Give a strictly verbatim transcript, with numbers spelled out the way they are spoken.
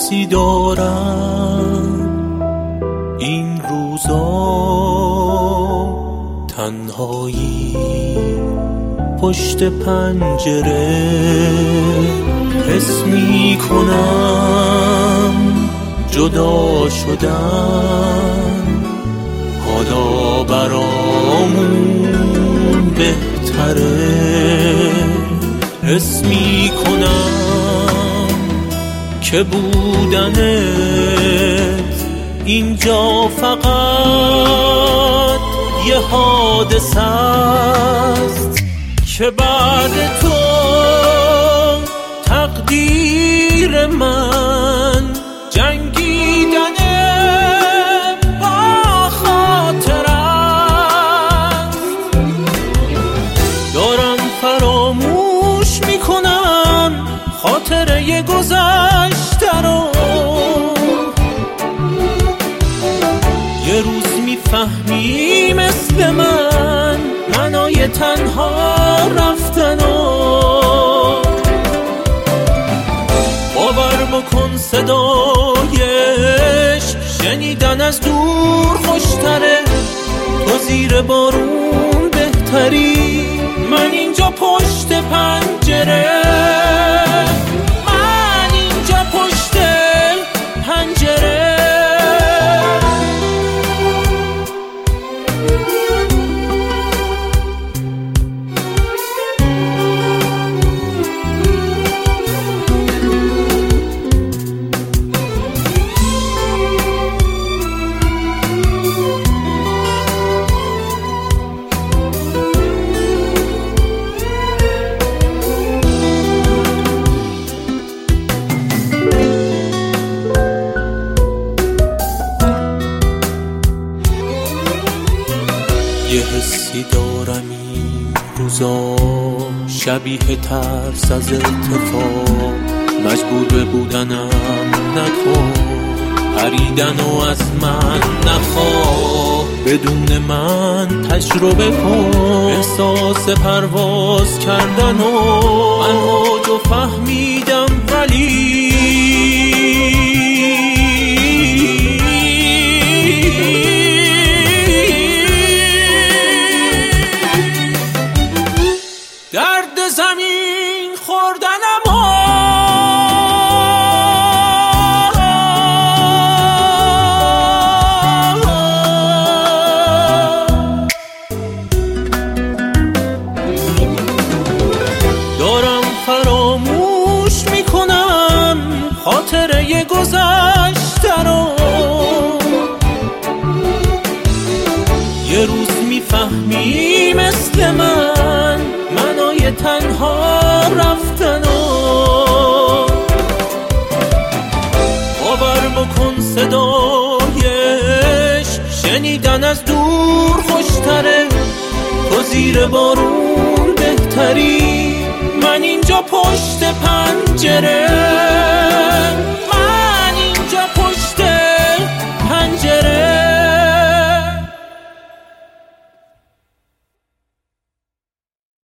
حسی دارم این روزا، تنهایی پشت پنجره، حس می کنم جدا شدن حالا برامون بهتره. حس می کنم که بودنت اینجا فقط یه حادثه است که بعد تو تقدیر من جنگیدن با خاطر است. دارم فراموش میکنم خاطره گذشته رو، یه روز میفهمی مثل من معنای تنها رفتن و باور بکن صدایش شنیدن از دور خوشتره. تو زیر بارون بهتری، من اینجا پشت پنجره، من اینجا پشت پنجره. یه حسی دارم این روزا شبیه ترس از اتفاق، مجبور به بودنم نکن، پریدن و از من نخواه، بدون من تجربه کن احساس پرواز کردن و من اوج و فهمیدم ولی درد زمین خوردنم ها. دارم فراموش میکنم خاطره گذشته رو، یه روز میفهمی مثل من معنای تنها رفتن و باور بکن صدایش شنیدن از دور خوشتره. تو زیر بارون بهتری، من اینجا پشت پنجره.